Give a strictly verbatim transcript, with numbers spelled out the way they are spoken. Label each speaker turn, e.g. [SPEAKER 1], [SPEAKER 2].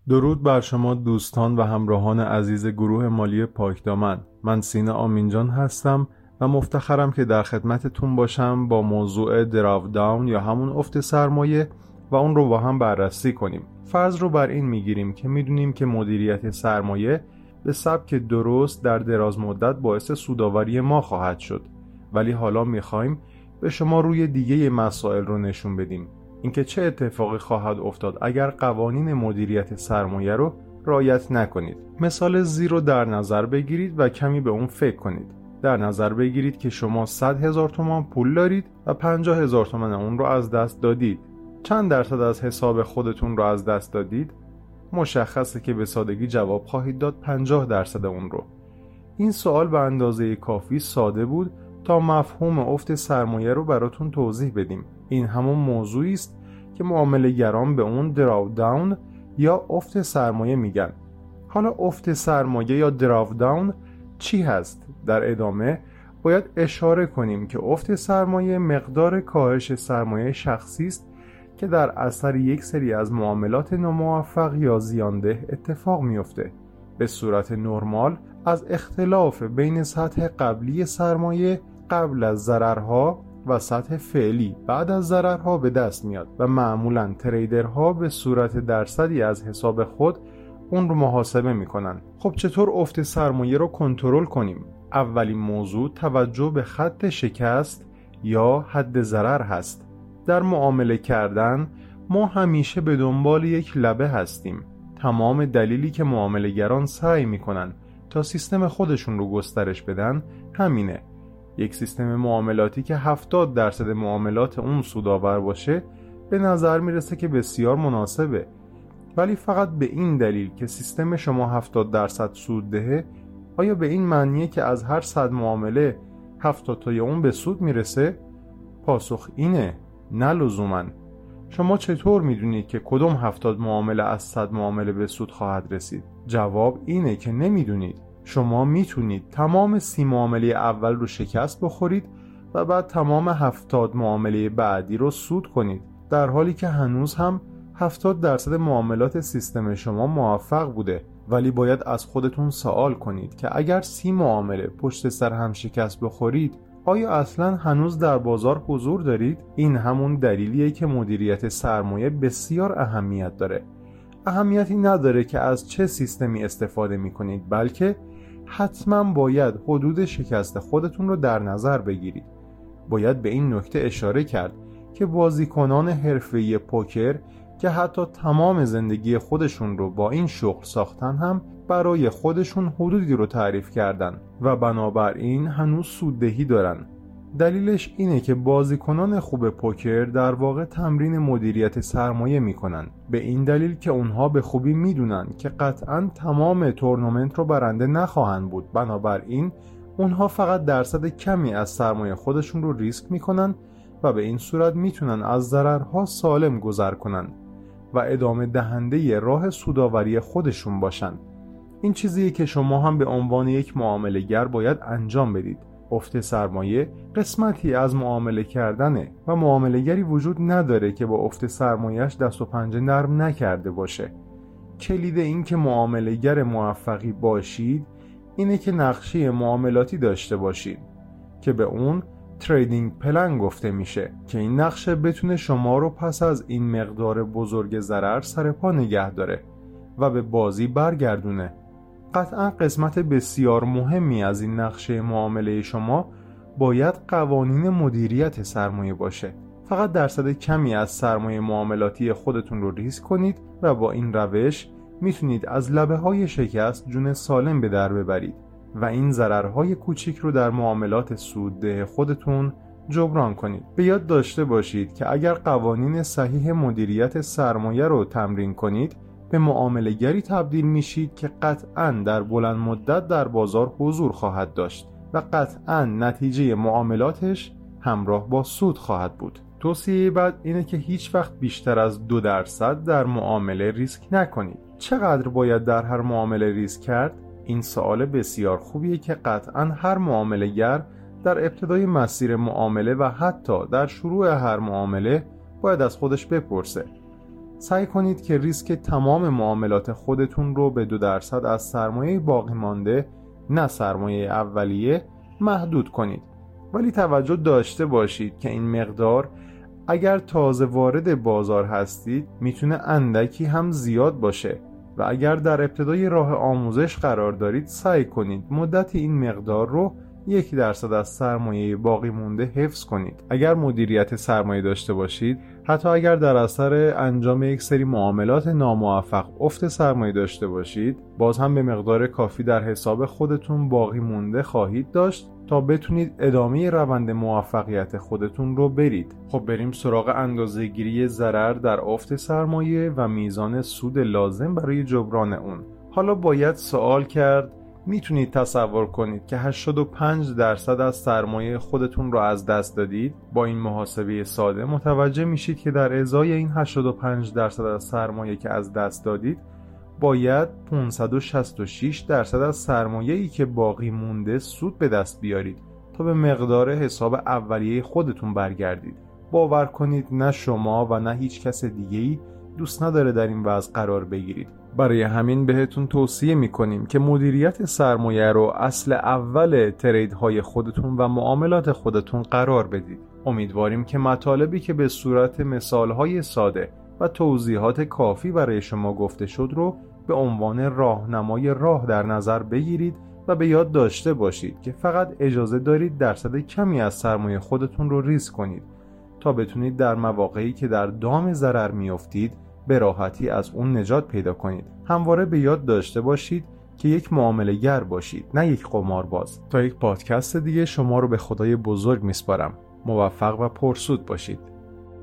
[SPEAKER 1] درود بر شما دوستان و همراهان عزیز گروه مالی پاکدامن. من سینا آمینجان هستم و مفتخرم که در خدمتتون باشم با موضوع دراو داون یا همون افت سرمایه و اون رو با هم بررسی کنیم. فرض رو بر این میگیریم که میدونیم که مدیریت سرمایه به سبک درست در دراز مدت باعث سودآوری ما خواهد شد، ولی حالا میخوایم به شما روی دیگه مسائل رو نشون بدیم، اینکه چه اتفاقی خواهد افتاد اگر قوانین مدیریت سرمایه رو رعایت نکنید. مثال زیر رو در نظر بگیرید و کمی به اون فکر کنید. در نظر بگیرید که شما صد هزار تومان پول دارید و پنجاه هزار تومان اون رو از دست دادید. چند درصد از حساب خودتون رو از دست دادید؟ مشخصه که به سادگی جواب خواهید داد پنجاه درصد اون رو. این سوال به اندازه کافی ساده بود تا مفهوم افت سرمایه رو براتون توضیح بدیم. این همون موضوعی است که معامله‌گران به اون دراو داون یا افت سرمایه میگن. حالا افت سرمایه یا دراو داون چی هست؟ در ادامه باید اشاره کنیم که افت سرمایه مقدار کاهش سرمایه شخصی است که در اثر یک سری از معاملات ناموفق یا زیانده اتفاق میفته. به صورت نرمال از اختلاف بین سطح قبلی سرمایه قبل از ضررها و سطح فعلی بعد از ضررها به دست میاد و معمولاً تریدرها به صورت درصدی از حساب خود اون رو محاسبه میکنن. خب چطور افت سرمایه رو کنترل کنیم؟ اولین موضوع توجه به خط شکست یا حد ضرر هست. در معامله کردن ما همیشه به دنبال یک لبه هستیم. تمام دلیلی که معامله‌گران سعی میکنن تا سیستم خودشون رو گسترش بدن همینه. یک سیستم معاملاتی که هفتاد درصد معاملات اون سودآور باشه به نظر میرسه که بسیار مناسبه، ولی فقط به این دلیل که سیستم شما هفتاد درصد سود دهه، آیا به این معنیه که از هر صد معامله هفتاد تای اون به سود میرسه؟ پاسخ اینه نه لزوماً. شما چطور میدونید که کدوم هفتاد معامله از صد معامله به سود خواهد رسید؟ جواب اینه که نمیدونید. شما میتونید تمام سی معامله اول رو شکست بخورید و بعد تمام هفتاد معامله بعدی رو سود کنید، در حالی که هنوز هم هفتاد درصد معاملات سیستم شما موفق بوده. ولی باید از خودتون سوال کنید که اگر سی معامله پشت سر هم شکست بخورید، آیا اصلا هنوز در بازار حضور دارید؟ این همون دلیلیه که مدیریت سرمایه بسیار اهمیت داره. اهمیتی نداره که از چه سیستمی استفاده میکنید، بلکه حتما باید حدود شکست خودتون رو در نظر بگیرید. باید به این نکته اشاره کرد که بازیکنان حرفه‌ای پوکر که حتی تمام زندگی خودشون رو با این شغل ساختن هم برای خودشون حدودی رو تعریف کردن و بنابراین هنوز سوددهی دارن. دلیلش اینه که بازیکنان خوب پوکر در واقع تمرین مدیریت سرمایه میکنن، به این دلیل که اونها به خوبی میدونن که قطعاً تمام تورنمنت رو برنده نخواهند بود. بنابراین اونها فقط درصد کمی از سرمایه خودشون رو ریسک میکنن و به این صورت میتونن از ضررها سالم گذر کنن و ادامه دهنده راه سودآوری خودشون باشن. این چیزیه که شما هم به عنوان یک معامله‌گر باید انجام بدید. افت سرمایه قسمتی از معامله کردنه و معامله‌گری وجود نداره که با افت سرمایه‌اش دست و پنجه نرم نکرده باشه. کلید این که معامله‌گر موفقی باشید اینه که نقشه معاملاتی داشته باشید که به اون تریدینگ پلن گفته میشه، که این نقشه بتونه شما رو پس از این مقدار بزرگ ضرر سر پا نگه داره و به بازی برگردونه. قطعا قسمت بسیار مهمی از این نقشه معامله شما باید قوانین مدیریت سرمایه باشه. فقط درصد کمی از سرمایه معاملاتی خودتون رو ریسک کنید و با این روش میتونید از لبه های شکست جون سالم به در ببرید و این ضررهای کوچیک رو در معاملات سودده خودتون جبران کنید. به یاد داشته باشید که اگر قوانین صحیح مدیریت سرمایه رو تمرین کنید، به معامله‌گری تبدیل میشید که قطعاً در بلند مدت در بازار حضور خواهد داشت و قطعاً نتیجه معاملاتش همراه با سود خواهد بود. توصیه بعد اینه که هیچ وقت بیشتر از دو درصد در معامله ریسک نکنید. چقدر باید در هر معامله ریسک کرد؟ این سوال بسیار خوبیه که قطعاً هر معامله‌گر در ابتدای مسیر معامله و حتی در شروع هر معامله باید از خودش بپرسه. سعی کنید که ریسک تمام معاملات خودتون رو به دو درصد از سرمایه باقی مانده، نه سرمایه اولیه، محدود کنید. ولی توجه داشته باشید که این مقدار اگر تازه وارد بازار هستید میتونه اندکی هم زیاد باشه و اگر در ابتدای راه آموزش قرار دارید سعی کنید مدت این مقدار رو یک درصد از سرمایه باقی مونده حفظ کنید. اگر مدیریت سرمایه داشته باشید، حتی اگر در اثر انجام یک سری معاملات ناموفق افت سرمایه داشته باشید، باز هم به مقدار کافی در حساب خودتون باقی مونده خواهید داشت تا بتونید ادامه روند موفقیت خودتون رو برید. خب بریم سراغ اندازه‌گیری ضرر در افت سرمایه و میزان سود لازم برای جبران اون. حالا باید سوال کرد میتونید تصور کنید که هشتاد و پنج درصد از سرمایه خودتون رو از دست دادید؟ با این محاسبه ساده متوجه میشید که در ازای این هشتاد و پنج درصد از سرمایه که از دست دادید باید پانصد و شصت و شش درصد از سرمایه‌ای که باقی مونده سود به دست بیارید تا به مقدار حساب اولیه خودتون برگردید. باور کنید نه شما و نه هیچ کس دیگه‌ای دوست نداره در این وضع قرار بگیرید. برای همین بهتون توصیه میکنیم که مدیریت سرمایه رو اصل اول تریدهای خودتون و معاملات خودتون قرار بدید. امیدواریم که مطالبی که به صورت مثالهای ساده و توضیحات کافی برای شما گفته شد رو به عنوان راهنمای راه در نظر بگیرید و به یاد داشته باشید که فقط اجازه دارید درصد کمی از سرمایه خودتون رو ریسک کنید تا بتونید در مواقعی که در دام ضرر میافتید به راحتی از اون نجات پیدا کنید. همواره به یاد داشته باشید که یک معامله گر باشید، نه یک قمارباز. تا یک پادکست دیگه شما رو به خدای بزرگ میسپارم. موفق و پرسود باشید.